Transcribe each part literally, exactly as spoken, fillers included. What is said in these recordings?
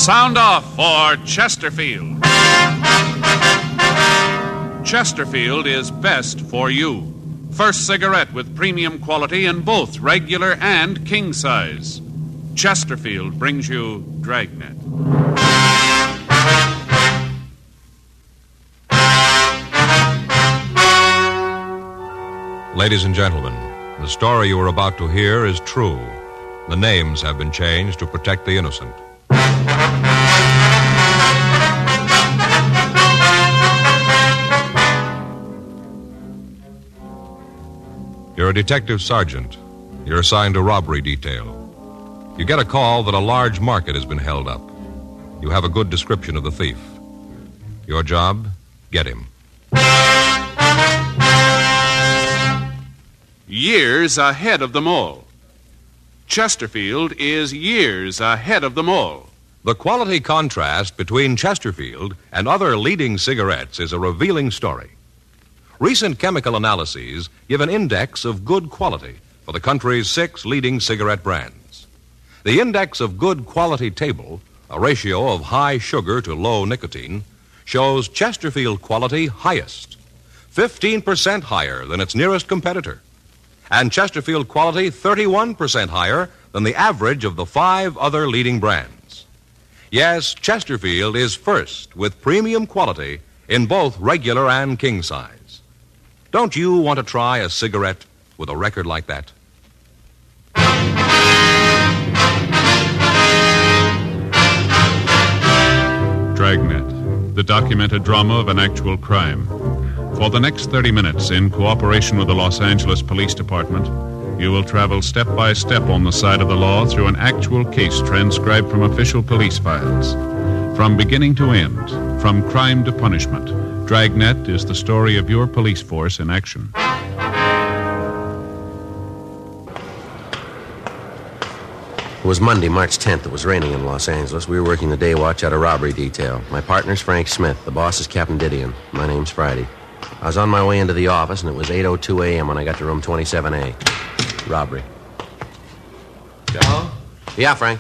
Sound off for Chesterfield. Chesterfield is best for you. First cigarette with premium quality in both regular and king size. Chesterfield brings you Dragnet. Ladies and gentlemen, the story you are about to hear is true. The names have been changed to protect the innocent. You're a detective sergeant. You're assigned to robbery detail. You get a call that a large market has been held up. You have a good description of the thief. Your job, get him. Years ahead of them all. Chesterfield is years ahead of them all. The quality contrast between Chesterfield and other leading cigarettes is a revealing story. Recent chemical analyses give an index of good quality for the country's six leading cigarette brands. The index of good quality table, a ratio of high sugar to low nicotine, shows Chesterfield quality highest, fifteen percent higher than its nearest competitor, and Chesterfield quality thirty-one percent higher than the average of the five other leading brands. Yes, Chesterfield is first with premium quality in both regular and king size. Don't you want to try a cigarette with a record like that? Dragnet, the documented drama of an actual crime. For the next thirty minutes, in cooperation with the Los Angeles Police Department, you will travel step by step on the side of the law through an actual case transcribed from official police files. From beginning to end, from crime to punishment, Dragnet is the story of your police force in action. It was Monday, March tenth. It was raining in Los Angeles. We were working the day watch at a robbery detail. My partner's Frank Smith. The boss is Captain Didion. My name's Friday. I was on my way into the office, and it was eight oh two a.m. when I got to room twenty-seven A. Robbery. Joe? Yeah, Frank.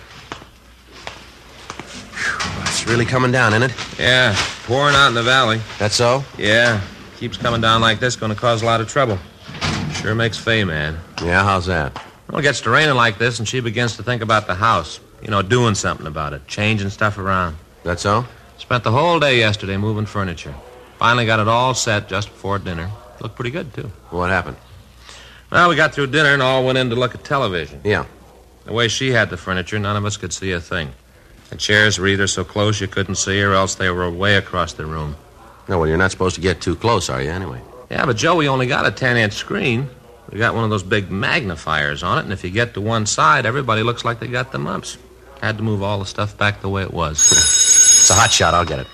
Whew, it's really coming down, isn't it? Yeah, pouring out in the valley. That so? Yeah, keeps coming down like this, going to cause a lot of trouble. Sure makes Faye mad. Yeah, how's that? Well, it gets to raining like this, and she begins to think about the house. You know, doing something about it, changing stuff around. That so? Spent the whole day yesterday moving furniture. Finally got it all set just before dinner. Looked pretty good, too. What happened? Well, we got through dinner and all went in to look at television. Yeah. The way she had the furniture, none of us could see a thing. The chairs were either so close you couldn't see her, or else they were way across the room. No, well, you're not supposed to get too close, are you, anyway? Yeah, but, Joe, we only got a ten-inch screen. We got one of those big magnifiers on it, and if you get to one side, everybody looks like they got the mumps. Had to move all the stuff back the way it was. It's a hot shot. I'll get it.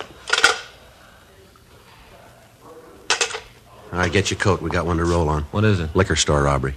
All right, get your coat. We got one to roll on. What is it? Liquor store robbery.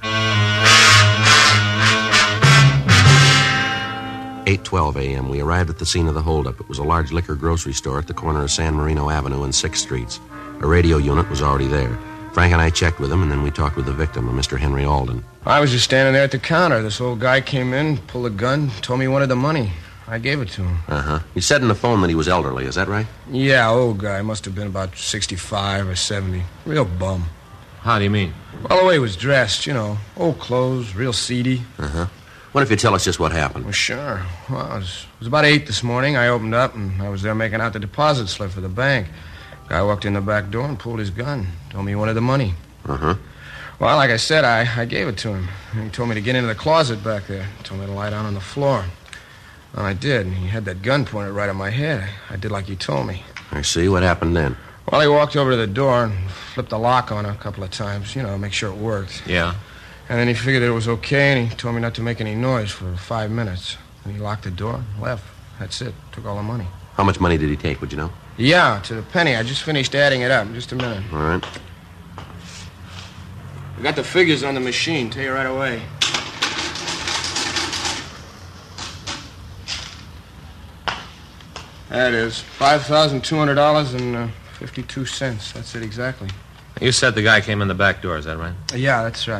eight twelve a.m. We arrived at the scene of the holdup. It was a large liquor grocery store at the corner of San Marino Avenue and sixth Streets. A radio unit was already there. Frank and I checked with him, and then we talked with the victim, a Mister Henry Alden. I was just standing there at the counter. This old guy came in, pulled a gun, told me he wanted the money. I gave it to him. Uh-huh. He said in the phone that he was elderly. Is that right? Yeah, old guy. Must have been about sixty-five or seventy. Real bum. How do you mean? Well, the way he was dressed, you know. Old clothes, real seedy. Uh-huh. What if you tell us just what happened? Well, sure. Well, it was, it was about eight this morning. I opened up, and I was there making out the deposit slip for the bank. Guy walked in the back door and pulled his gun. Told me he wanted the money. Uh-huh. Well, like I said, I, I gave it to him. And he told me to get into the closet back there. Told me to lie down on the floor. Well, I did, and he had that gun pointed right at my head. I did like he told me. I see. What happened then? Well, he walked over to the door and flipped the lock on it a couple of times, you know, make sure it worked. Yeah. And then he figured it was okay, and he told me not to make any noise for five minutes. And he locked the door and left. That's it. Took all the money. How much money did he take, would you know? Yeah, to the penny. I just finished adding it up. Just a minute. All right. I got the figures on the machine. Tell you right away. That is five thousand two hundred dollars and fifty-two cents. That's it exactly. You said the guy came in the back door, is that right? Yeah, that's right.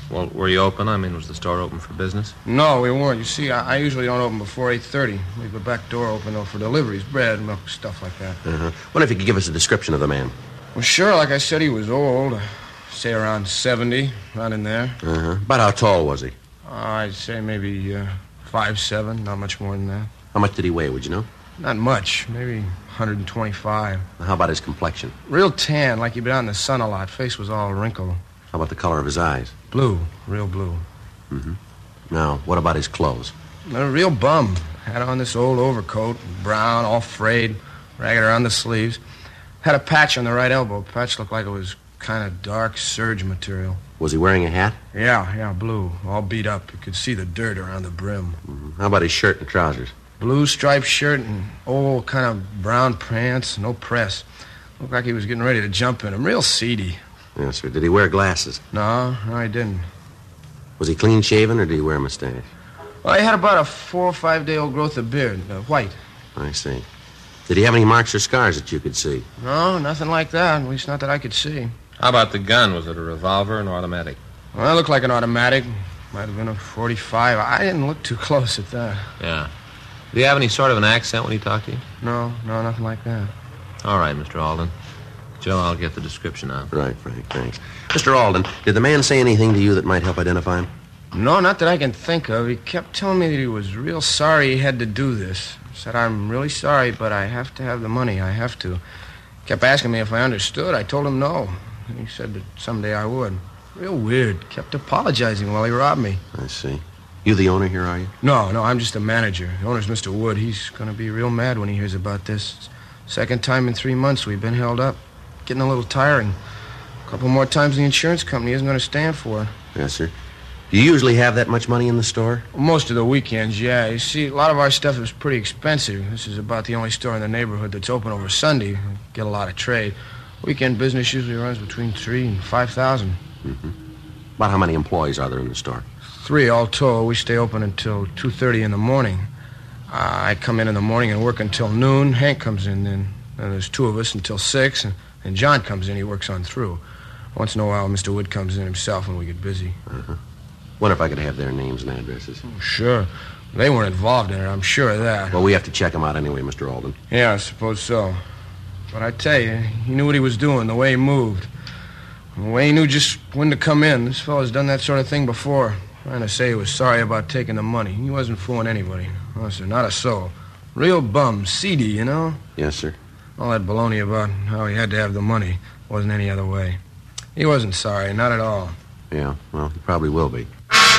Well, were you open? I mean, was the store open for business? No, we weren't. You see, I, I usually don't open before eight thirty. Leave the back door open, though, for deliveries, bread, milk, stuff like that. Uh-huh. Wonder if you could give us a description of the man. Well, sure, like I said, he was old. Say around seventy, around in there. Uh-huh. About how tall was he? Uh, I'd say maybe uh, five seven, not much more than that. How much did he weigh, would you know? Not much, maybe one twenty-five. How about his complexion? Real tan, like he'd been out in the sun a lot. Face was all wrinkled. How about the color of his eyes? Blue, real blue. Mm-hmm. Now, what about his clothes? A real bum. Had on this old overcoat, brown, all frayed, ragged around the sleeves. Had a patch on the right elbow. Patch looked like it was kind of dark serge material. Was he wearing a hat? Yeah, yeah, blue, all beat up. You could see the dirt around the brim. Mm-hmm. How about his shirt and trousers? Blue striped shirt and old kind of brown pants, no press. Looked like he was getting ready to jump in them. Real seedy. Yes, sir. Did he wear glasses? No, no, he didn't. Was he clean-shaven, or did he wear a mustache? Well, he had about a four or five-day-old growth of beard, uh, white. I see. Did he have any marks or scars that you could see? No, nothing like that, at least not that I could see. How about the gun? Was it a revolver or an automatic? Well, it looked like an automatic. Might have been a forty-five. I didn't look too close at that. Yeah. Did he have any sort of an accent when he talked to you? No, no, nothing like that. All right, Mister Alden. Joe, I'll get the description out. Right, Frank, thanks. Mister Alden, did the man say anything to you that might help identify him? No, not that I can think of. He kept telling me that he was real sorry he had to do this. Said, I'm really sorry, but I have to have the money. I have to. Kept asking me if I understood. I told him no. He said that someday I would. Real weird. Kept apologizing while he robbed me. I see. You the owner here, are you? No, no, I'm just a manager. The owner's Mister Wood. He's going to be real mad when he hears about this. Second time in three months we've been held up. Getting a little tiring. A couple more times the insurance company isn't going to stand for it. Yes, sir. Do you usually have that much money in the store? Most of the weekends, yeah. You see, a lot of our stuff is pretty expensive. This is about the only store in the neighborhood that's open over Sunday. We get a lot of trade. Weekend business usually runs between three and five thousand. Mm-hmm. About how many employees are there in the store? Three all told. We stay open until two thirty in the morning. Uh, I come in in the morning and work until noon. Hank comes in then. Then there's two of us until six, and, and John comes in. He works on through. Once in a while, Mister Wood comes in himself when we get busy. Uh-huh. Wonder if I could have their names and addresses. Oh, sure. They weren't involved in it, I'm sure of that. Well, we have to check them out anyway, Mister Alden. Yeah, I suppose so. But I tell you, he knew what he was doing, the way he moved. The way he knew just when to come in. This fellow's done that sort of thing before. Trying to say he was sorry about taking the money. He wasn't fooling anybody. No, sir, not a soul. Real bum, seedy, you know? Yes, sir. All that baloney about how he had to have the money wasn't any other way. He wasn't sorry, not at all. Yeah, well, he probably will be.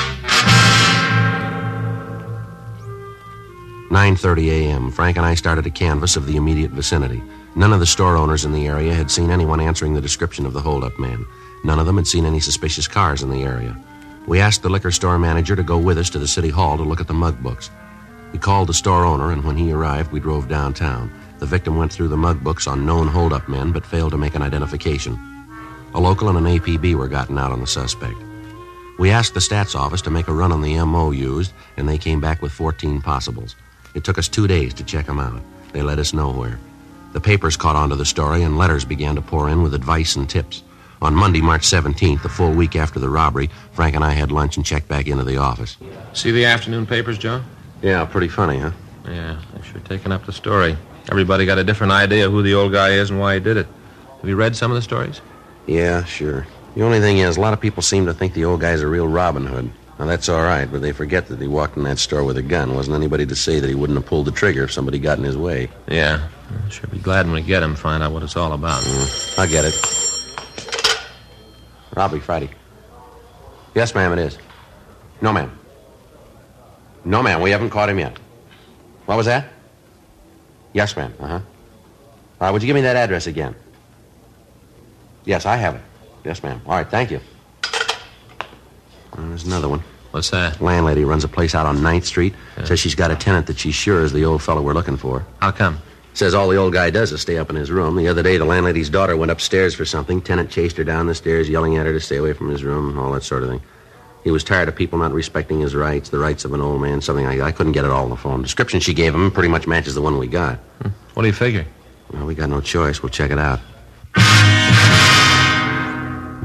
nine thirty a.m. Frank and I started a canvass of the immediate vicinity. None of the store owners in the area had seen anyone answering the description of the hold-up man. None of them had seen any suspicious cars in the area. We asked the liquor store manager to go with us to the city hall to look at the mug books. He called the store owner, and when he arrived, we drove downtown. The victim went through the mug books on known hold-up men, but failed to make an identification. A local and an A P B were gotten out on the suspect. We asked the stats office to make a run on the M O used, and they came back with fourteen possibles. It took us two days to check them out. They led us nowhere. The papers caught on to the story, and letters began to pour in with advice and tips. On Monday, March seventeenth, a full week after the robbery, Frank and I had lunch and checked back into the office. See the afternoon papers, Joe? Yeah, pretty funny, huh? Yeah, they've sure taken up the story. Everybody got a different idea who the old guy is and why he did it. Have you read some of the stories? Yeah, sure. The only thing is, a lot of people seem to think the old guy's a real Robin Hood. Now, that's all right, but they forget that he walked in that store with a gun. Wasn't anybody to say that he wouldn't have pulled the trigger if somebody got in his way. Yeah. I'll sure be glad when we get him, find out what it's all about. Mm, I get it. Robbery Friday. Yes, ma'am, it is. No, ma'am. No, ma'am, we haven't caught him yet. What was that? Yes, ma'am, uh-huh. All right, would you give me that address again? Yes, I have it. Yes, ma'am. All right, thank you. Well, there's another one. What's that? Landlady runs a place out on ninth Street. Yeah. Says she's got a tenant that she's sure is the old fellow we're looking for. How come? Says all the old guy does is stay up in his room. The other day, the landlady's daughter went upstairs for something. Tenant chased her down the stairs, yelling at her to stay away from his room, all that sort of thing. He was tired of people not respecting his rights, the rights of an old man, something like that. I couldn't get it all on the phone. Description she gave him pretty much matches the one we got. Hmm. What do you figure? Well, we got no choice. We'll check it out.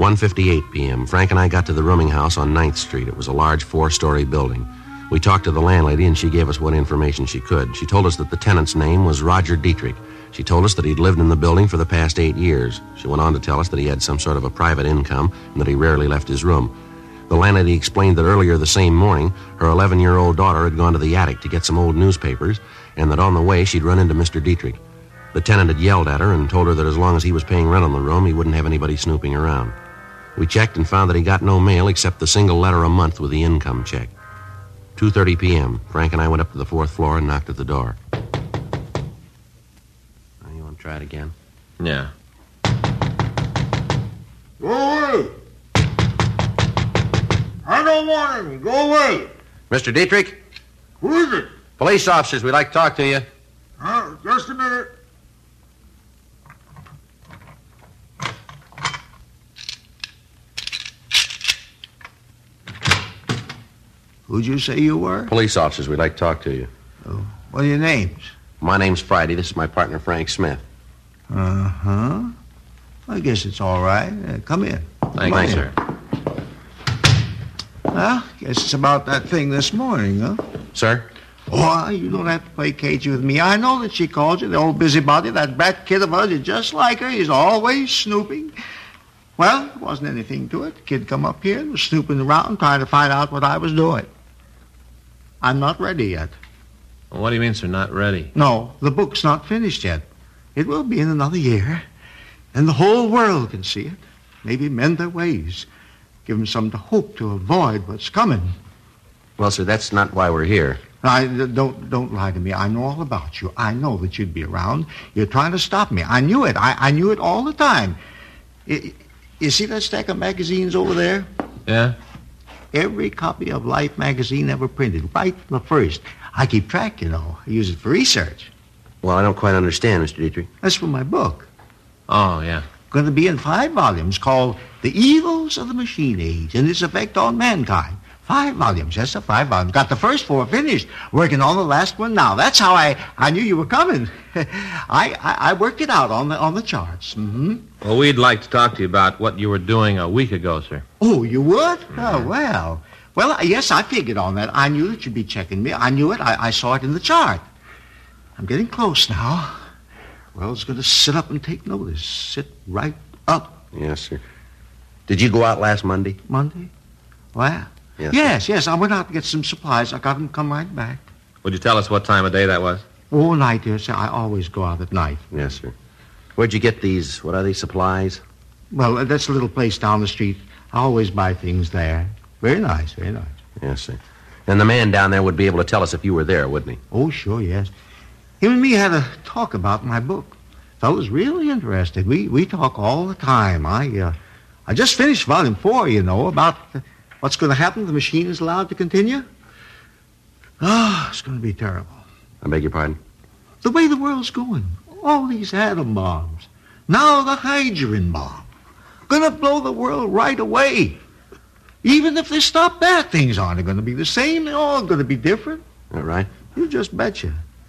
one fifty-eight p.m., Frank and I got to the rooming house on ninth Street. It was a large four-story building. We talked to the landlady, and she gave us what information she could. She told us that the tenant's name was Roger Dietrich. She told us that he'd lived in the building for the past eight years. She went on to tell us that he had some sort of a private income and that he rarely left his room. The landlady explained that earlier the same morning, her eleven-year-old daughter had gone to the attic to get some old newspapers, and that on the way she'd run into Mister Dietrich. The tenant had yelled at her and told her that as long as he was paying rent on the room, he wouldn't have anybody snooping around. We checked and found that he got no mail except the single letter a month with the income check. two thirty p.m., Frank and I went up to the fourth floor and knocked at the door. Now, you want to try it again? Yeah. Go away! I don't want any. Go away! Mister Dietrich? Who is it? Police officers, we'd like to talk to you. Uh, just a minute. Who'd you say you were? Police officers, we'd like to talk to you. Oh, what are your names? My name's Friday. This is my partner, Frank Smith. Uh-huh. I guess it's all right. Uh, come in. Thank you, sir. Well, guess it's about that thing this morning, huh? Sir? Oh, you don't have to play cagey with me. I know that she calls you the old busybody. That brat kid of hers is just like her. He's always snooping. Well, there wasn't anything to it. The kid come up here and was snooping around trying to find out what I was doing. I'm not ready yet. Well, what do you mean, sir, not ready? No, the book's not finished yet. It will be in another year. And the whole world can see it. Maybe mend their ways. Give them something to hope to avoid what's coming. Well, sir, that's not why we're here. I, don't don't lie to me. I know all about you. I know that you'd be around. You're trying to stop me. I knew it. I, I knew it all the time. You, you see that stack of magazines over there? Yeah? Every copy of Life magazine ever printed, right from the first. I keep track, you know. I use it for research. Well, I don't quite understand, Mister Dietrich. That's from my book. Oh, yeah. Going to be in five volumes called The Evils of the Machine Age and Its Effect on Mankind. Five volumes, yes, sir, five volumes. Got the first four finished. Working on the last one now. That's how I, I knew you were coming. I, I I worked it out on the on the charts. Mm-hmm. Well, we'd like to talk to you about what you were doing a week ago, sir. Oh, you would? Oh, well. Well, yes, I figured on that. I knew that you'd be checking me. I knew it. I, I saw it in the chart. I'm getting close now. Well, it's going to sit up and take notice. Sit right up. Yes, sir. Did you go out last Monday? Monday? Well, Yes, yes, yes. I went out to get some supplies. I got them come right back. Would you tell us what time of day that was? All night, dear sir. I always go out at night. Yes, sir. Where'd you get these, what are these, supplies? Well, that's a little place down the street. I always buy things there. Very nice, very nice. Yes, sir. And the man down there would be able to tell us if you were there, wouldn't he? Oh, sure, yes. Him and me had a talk about my book. Fellow's really interested. We we talk all the time. I uh, I just finished volume four, you know, about uh, what's going to happen if the machine is allowed to continue. Oh, it's going to be terrible. I beg your pardon? The way the world's going. All these atom bombs. Now the hydrogen bomb. Gonna blow the world right away. Even if they stop that, things aren't going to be the same. They're all going to be different. All right. You just betcha.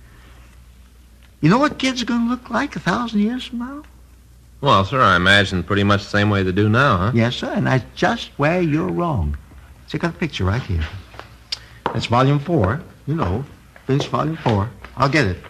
You know what kids are going to look like a thousand years from now? Well, sir, I imagine pretty much the same way they do now, huh? Yes, sir, and that's just where you're wrong. See, I got a picture right here. That's volume four. You know, finished volume four. I'll get it.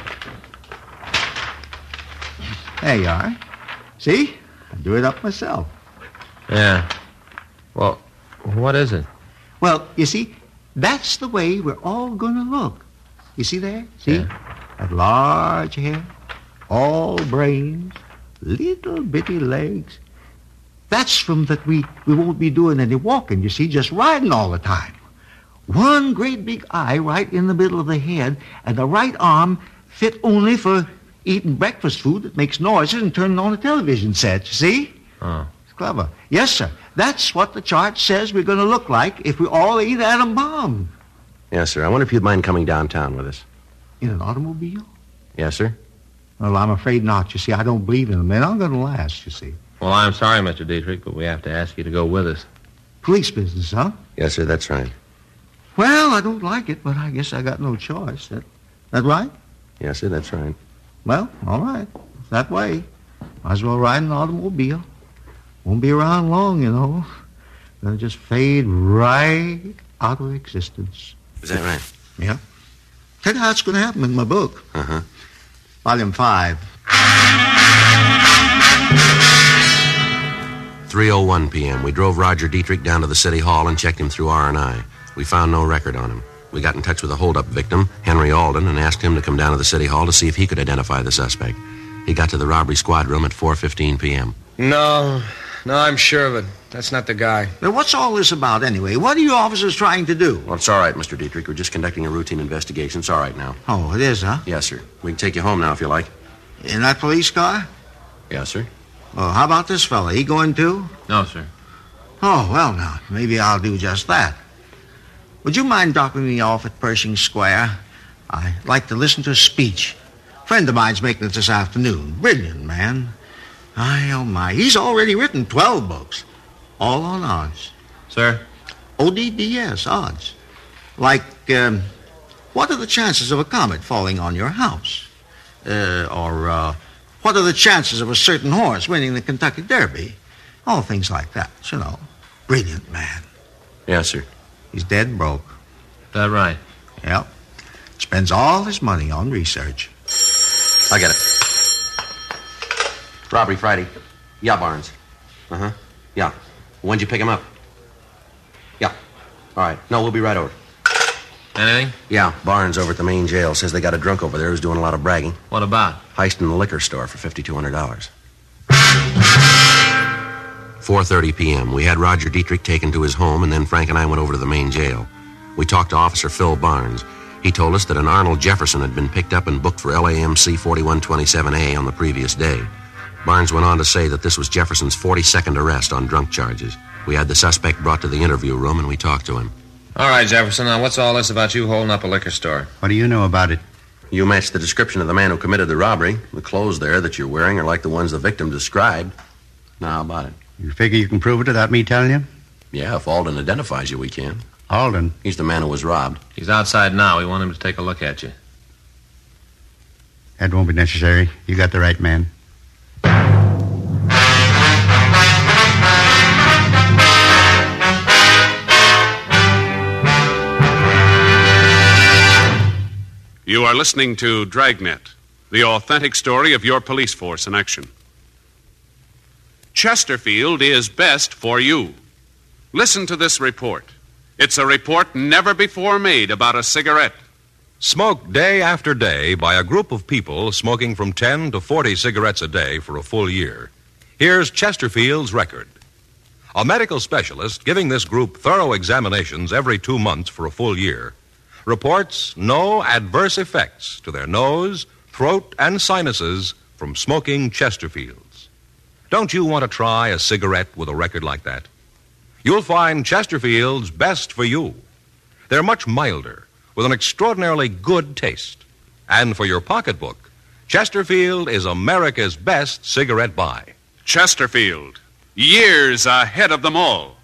There you are. See? I do it up myself. Yeah. Well, what is it? Well, you see, that's the way we're all going to look. You see there? See? Yeah. That large hair, all brains, little bitty legs. That's from that we, we won't be doing any walking, you see, just riding all the time. One great big eye right in the middle of the head, and the right arm fit only for eating breakfast food that makes noises and turning on a television set, you see? Oh. It's clever. Yes, sir. That's what the chart says we're going to look like if we all eat atom bomb. Yes, sir. I wonder if you'd mind coming downtown with us. In an automobile? Yes, sir. Well, I'm afraid not. You see, I don't believe in them. They're not going to last, you see. Well, I'm sorry, Mister Dietrich, but we have to ask you to go with us. Police business, huh? Yes, sir. That's right. Well, I don't like it, but I guess I got no choice. That, that right? Yes, sir. That's right. Well, all right. That way. Might as well ride in an automobile. Won't be around long, you know. Gonna just fade right out of existence. Is that right? Yeah. Tell you how it's gonna happen in my book. Uh-huh. Volume five. three oh one p.m. We drove Roger Dietrich down to the city hall and checked him through R and I. We found no record on him. We got in touch with the holdup victim, Henry Alden, and asked him to come down to the city hall to see if he could identify the suspect. He got to the robbery squad room at four fifteen p.m. No, no, I'm sure of it. That's not the guy. Now, what's all this about, anyway? What are you officers trying to do? Well, it's all right, Mister Dietrich. We're just conducting a routine investigation. It's all right now. Oh, it is, huh? Yes, sir. We can take you home now if you like. In that police car? Yes, sir. Oh, how about this fella? He going too? No, sir. Oh, well, now, maybe I'll do just that. Would you mind dropping me off at Pershing Square? I'd like to listen to a speech. A friend of mine's making it this afternoon. Brilliant, man. I, oh, my. He's already written twelve books. All on odds. Sir? O D D S, odds. Like, um, what are the chances of a comet falling on your house? Uh, or, uh, what are the chances of a certain horse winning the Kentucky Derby? All things like that, you know. Brilliant man. Yes, sir. He's dead broke. Is that right? Yep. Spends all his money on research. I get it. Robbery Friday. Yeah, Barnes. Uh-huh. Yeah. When'd you pick him up? Yeah. All right. No, we'll be right over. Anything? Yeah, Barnes over at the main jail says they got a drunk over there who's doing a lot of bragging. What about? Heist in the liquor store for fifty-two hundred dollars. four thirty p.m. We had Roger Dietrich taken to his home, and then Frank and I went over to the main jail. We talked to Officer Phil Barnes. He told us that an Arnold Jefferson had been picked up and booked for L A M C forty-one twenty-seven A on the previous day. Barnes went on to say that this was Jefferson's forty-second arrest on drunk charges. We had the suspect brought to the interview room, and we talked to him. All right, Jefferson, now what's all this about you holding up a liquor store? What do you know about it? You matched the description of the man who committed the robbery. The clothes there that you're wearing are like the ones the victim described. Now, how about it? You figure you can prove it without me telling you? Yeah, if Alden identifies you, we can. Alden? He's the man who was robbed. He's outside now. We want him to take a look at you. That won't be necessary. You got the right man. You are listening to Dragnet, the authentic story of your police force in action. Chesterfield is best for you. Listen to this report. It's a report never before made about a cigarette. Smoked day after day by a group of people smoking from ten to forty cigarettes a day for a full year. Here's Chesterfield's record. A medical specialist giving this group thorough examinations every two months for a full year reports no adverse effects to their nose, throat, and sinuses from smoking Chesterfields. Don't you want to try a cigarette with a record like that? You'll find Chesterfield's best for you. They're much milder, with an extraordinarily good taste. And for your pocketbook, Chesterfield is America's best cigarette buy. Chesterfield, years ahead of them all.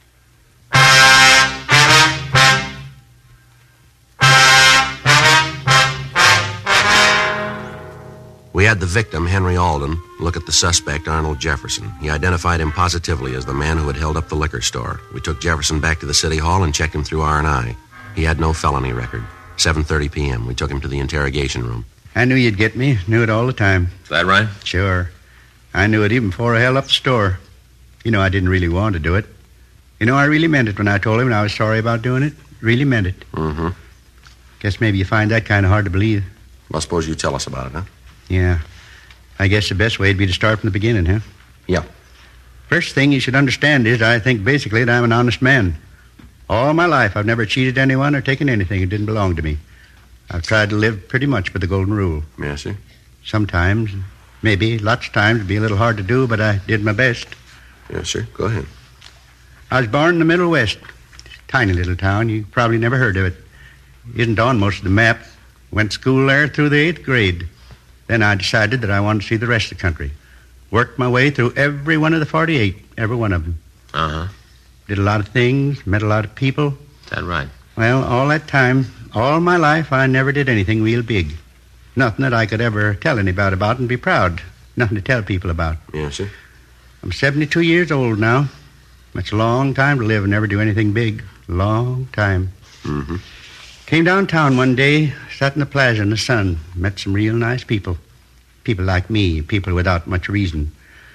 We had the victim, Henry Alden, look at the suspect, Arnold Jefferson. He identified him positively as the man who had held up the liquor store. We took Jefferson back to the city hall and checked him through R and I. He had no felony record. seven thirty p.m. We took him to the interrogation room. I knew you'd get me. Knew it all the time. Is that right? Sure. I knew it even before I held up the store. You know, I didn't really want to do it. You know, I really meant it when I told him I was sorry about doing it. Really meant it. Mm-hmm. Guess maybe you find that kind of hard to believe. Well, suppose you tell us about it, huh? Yeah. I guess the best way would be to start from the beginning, huh? Yeah. First thing you should understand is I think basically that I'm an honest man. All my life I've never cheated anyone or taken anything that didn't belong to me. I've tried to live pretty much by the golden rule. Yes, sir. Sometimes, maybe, lots of times it'd be a little hard to do, but I did my best. Yes, sir. Go ahead. I was born in the Middle West. Tiny little town. You probably never heard of it. Isn't on most of the map. Went to school there through the eighth grade. Then I decided that I wanted to see the rest of the country. Worked my way through every one of the forty-eight, every one of them. Uh-huh. Did a lot of things, met a lot of people. Is that right? Well, all that time, all my life, I never did anything real big. Nothing that I could ever tell anybody about and be proud. Nothing to tell people about. Yes, sir. I'm seventy-two years old now. That's a long time to live and never do anything big. Long time. Mm-hmm. Came downtown one day, sat in the plaza in the sun, met some real nice people. People like me, people without much reason.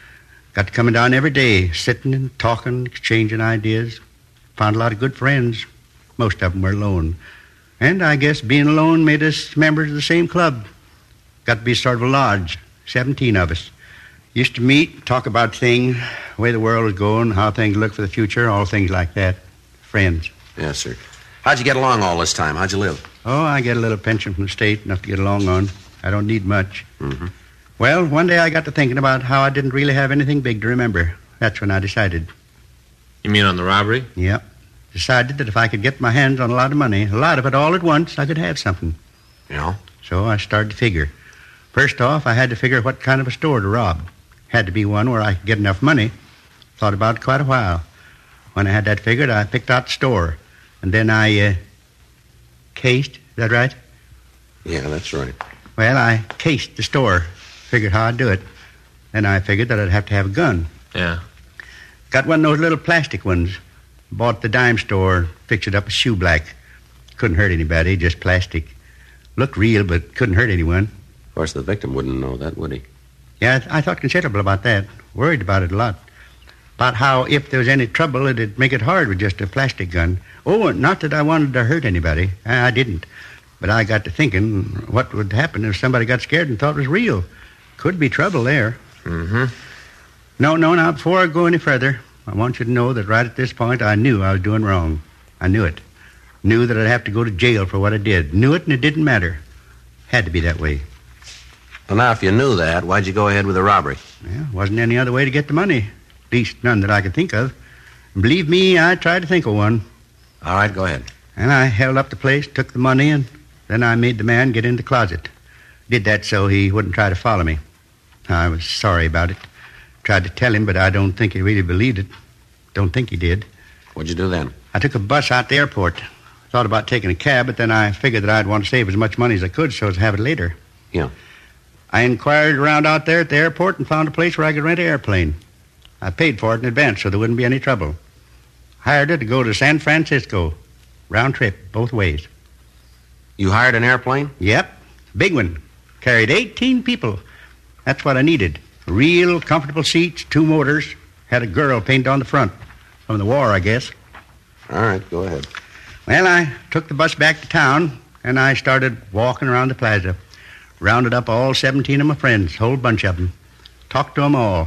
Got to coming down every day, sitting and talking, exchanging ideas. Found a lot of good friends. Most of them were alone. And I guess being alone made us members of the same club. Got to be sort of a lodge, seventeen of us. Used to meet, talk about things, the way the world was going, how things look for the future, all things like that. Friends. Yes, sir. How'd you get along all this time? How'd you live? Oh, I get a little pension from the state, enough to get along on. I don't need much. Mm-hmm. Well, one day I got to thinking about how I didn't really have anything big to remember. That's when I decided. You mean on the robbery? Yep. Decided that if I could get my hands on a lot of money, a lot of it all at once, I could have something. Yeah? So I started to figure. First off, I had to figure what kind of a store to rob. Had to be one where I could get enough money. Thought about it quite a while. When I had that figured, I picked out the store. And then I, uh, cased. Is that right? Yeah, that's right. Well, I cased the store. Figured how I'd do it. Then I figured that I'd have to have a gun. Yeah. Got one of those little plastic ones. Bought at the dime store, fixed it up with shoe black. Couldn't hurt anybody, just plastic. Looked real, but couldn't hurt anyone. Of course, the victim wouldn't know that, would he? Yeah, I, th- I thought considerable about that. Worried about it a lot. About how if there was any trouble, it'd make it hard with just a plastic gun. Oh, not that I wanted to hurt anybody. I, I didn't. But I got to thinking what would happen if somebody got scared and thought it was real. Could be trouble there. Mm-hmm. No, no, now, before I go any further, I want you to know that right at this point, I knew I was doing wrong. I knew it. Knew that I'd have to go to jail for what I did. Knew it, and it didn't matter. Had to be that way. Well, now, if you knew that, why'd you go ahead with the robbery? Well, wasn't any other way to get the money. At least none that I could think of. And believe me, I tried to think of one. All right, go ahead. And I held up the place, took the money, and then I made the man get in the closet. Did that so he wouldn't try to follow me. I was sorry about it. Tried to tell him, but I don't think he really believed it. Don't think he did. What'd you do then? I took a bus out to the airport. Thought about taking a cab, but then I figured that I'd want to save as much money as I could so as to have it later. Yeah. I inquired around out there at the airport and found a place where I could rent an airplane. I paid for it in advance so there wouldn't be any trouble. Hired it to go to San Francisco. Round trip, both ways. You hired an airplane? Yep. Big one. Carried eighteen people. That's what I needed. Real comfortable seats, two motors. Had a girl painted on the front. From the war, I guess. All right, go ahead. Well, I took the bus back to town, and I started walking around the plaza. Rounded up all seventeen of my friends, whole bunch of them. Talked to them all.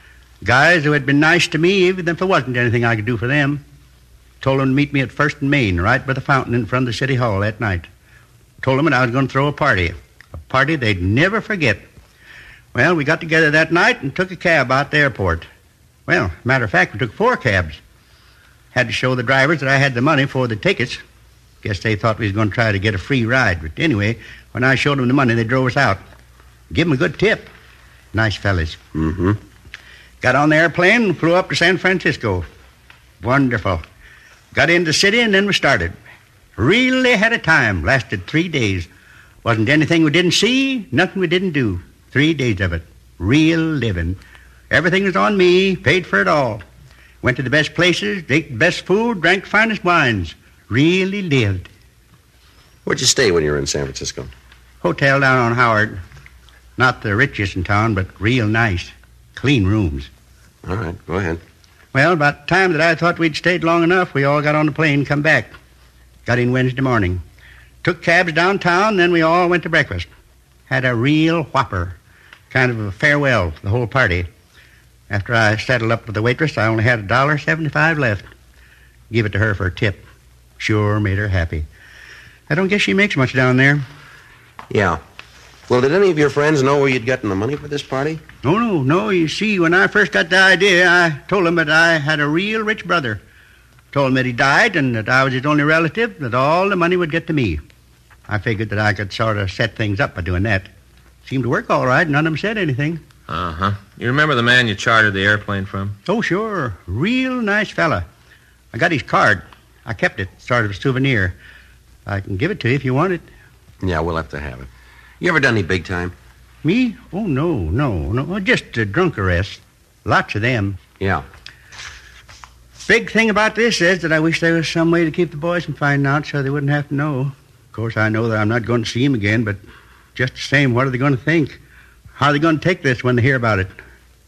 Guys who had been nice to me, even if there wasn't anything I could do for them. Told them to meet me at First and Main, right by the fountain in front of the city hall that night. Told them that I was going to throw a party. A party they'd never forget. Well, we got together that night and took a cab out to the airport. Well, matter of fact, we took four cabs. Had to show the drivers that I had the money for the tickets. Guess they thought we was going to try to get a free ride. But anyway, when I showed them the money, they drove us out. Give them a good tip. Nice fellas. Mm-hmm. Got on the airplane and flew up to San Francisco. Wonderful. Got into the city and then we started. Really had a time. Lasted three days. Wasn't anything we didn't see, nothing we didn't do. Three days of it. Real living. Everything was on me, paid for it all. Went to the best places, ate the best food, drank the finest wines. Really lived. Where'd you stay when you were in San Francisco? Hotel down on Howard. Not the richest in town, but real nice. Clean rooms. All right, go ahead. Well, about the time that I thought we'd stayed long enough, we all got on the plane and come back. Got in Wednesday morning. Took cabs downtown, then we all went to breakfast. Had a real whopper. Kind of a farewell to the whole party. After I settled up with the waitress, I only had a dollar seventy-five left. Give it to her for a tip. Sure made her happy. I don't guess she makes much down there. Yeah. Well, did any of your friends know where you'd gotten the money for this party? No, no, no. You see, when I first got the idea, I told them that I had a real rich brother. Told him that he died and that I was his only relative, that all the money would get to me. I figured that I could sort of set things up by doing that. Seemed to work all right. None of them said anything. Uh-huh. You remember the man you chartered the airplane from? Oh, sure. Real nice fella. I got his card. I kept it, sort of a souvenir. I can give it to you if you want it. Yeah, we'll have to have it. You ever done any big time? Me? Oh, no, no, no. Just a drunk arrest. Lots of them. Yeah. Big thing about this is that I wish there was some way to keep the boys from finding out so they wouldn't have to know. Of course, I know that I'm not going to see them again, but just the same, what are they going to think? How are they going to take this when they hear about it?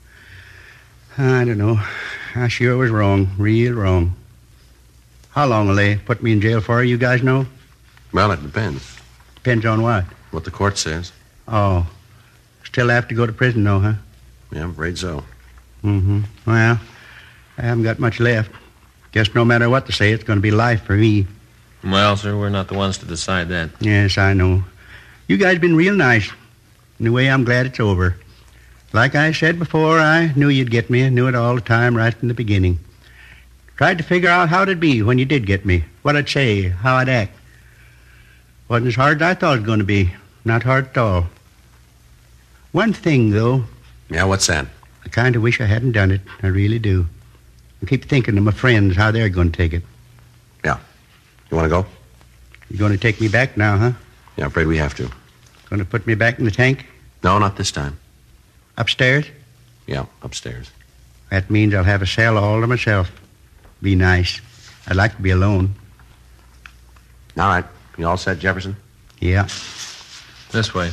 I don't know. I sure was wrong, real wrong. How long will they put me in jail for, you guys know? Well, it depends. Depends on what? What the court says. Oh. Still have to go to prison, though, huh? Yeah, I'm afraid so. Mm-hmm. Well, I haven't got much left. Guess no matter what they say, it's going to be life for me. Well, sir, we're not the ones to decide that. Yes, I know. You guys been real nice. In a way, I'm glad it's over. Like I said before, I knew you'd get me. I knew it all the time right from the beginning. Tried to figure out how it'd be when you did get me. What I'd say, how I'd act. Wasn't as hard as I thought it was going to be. Not hard at all. One thing, though. Yeah, what's that? I kind of wish I hadn't done it. I really do. I keep thinking of my friends, how they're going to take it. Yeah. You want to go? You're going to take me back now, huh? Yeah, I'm afraid we have to. Going to put me back in the tank? No, not this time. Upstairs? Yeah, upstairs. That means I'll have a cell all to myself. Be nice. I'd like to be alone. All right. You all set, Jefferson? Yeah. This way.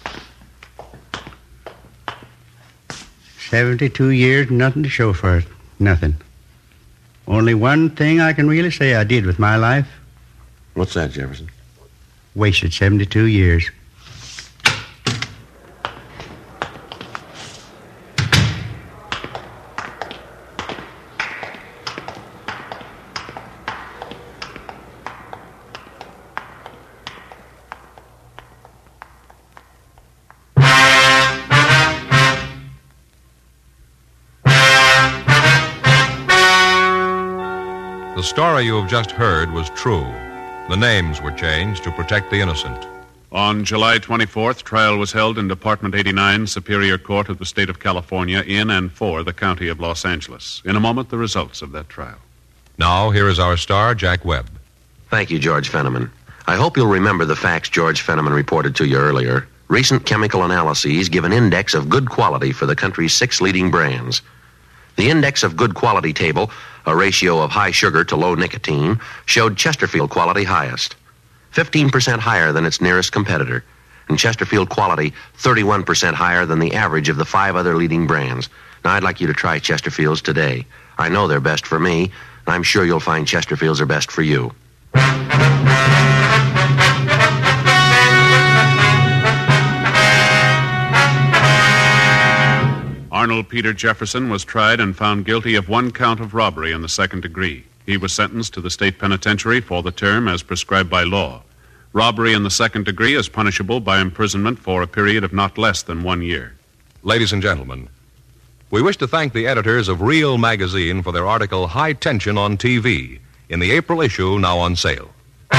Seventy-two years and nothing to show for it. Nothing. Only one thing I can really say I did with my life. What's that, Jefferson? Wasted seventy-two years. The story you have just heard was true. The names were changed to protect the innocent. On July twenty-fourth, trial was held in Department eighty-nine, Superior Court of the State of California, in and for the County of Los Angeles. In a moment, the results of that trial. Now, here is our star, Jack Webb. Thank you, George Fenneman. I hope you'll remember the facts George Fenneman reported to you earlier. Recent chemical analyses give an index of good quality for the country's six leading brands. The index of good quality table, a ratio of high sugar to low nicotine, showed Chesterfield quality highest, fifteen percent higher than its nearest competitor, and Chesterfield quality thirty-one percent higher than the average of the five other leading brands. Now, I'd like you to try Chesterfields today. I know they're best for me, and I'm sure you'll find Chesterfields are best for you. Arnold Peter Jefferson was tried and found guilty of one count of robbery in the second degree. He was sentenced to the state penitentiary for the term as prescribed by law. Robbery in the second degree is punishable by imprisonment for a period of not less than one year. Ladies and gentlemen, we wish to thank the editors of Real Magazine for their article High Tension on T V in the April issue, now on sale.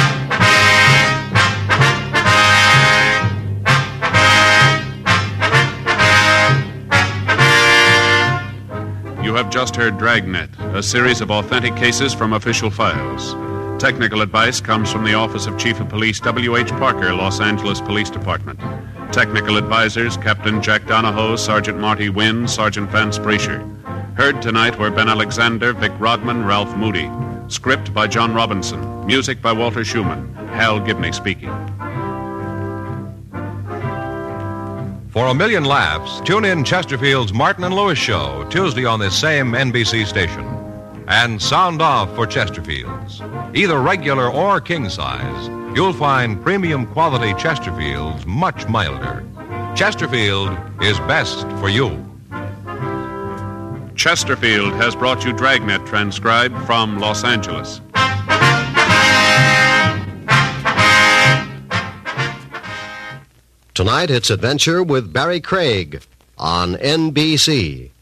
You have just heard Dragnet, a series of authentic cases from official files. Technical advice comes from the Office of Chief of Police W H Parker, Los Angeles Police Department. Technical advisors, Captain Jack Donahoe, Sergeant Marty Wynn, Sergeant Vance Brasher. Heard tonight were Ben Alexander, Vic Rodman, Ralph Moody. Script by John Robinson. Music by Walter Schumann. Hal Gibney speaking. For a million laughs, tune in Chesterfield's Martin and Lewis Show, Tuesday on this same N B C station. And sound off for Chesterfield's. Either regular or king size, you'll find premium quality Chesterfield's much milder. Chesterfield is best for you. Chesterfield has brought you Dragnet, transcribed from Los Angeles. Tonight, it's Adventure with Barry Craig on N B C.